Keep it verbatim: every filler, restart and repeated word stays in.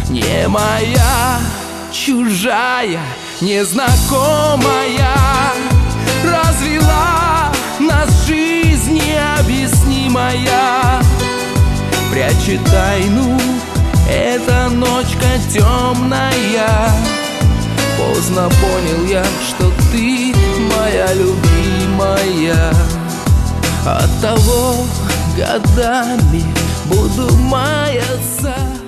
не моя, чужая, незнакомая, развела нас жизнь необъяснимая. Прячет тайну эта ночка темная. Поздно понял я, что ты моя любимая. Оттого годами буду маяться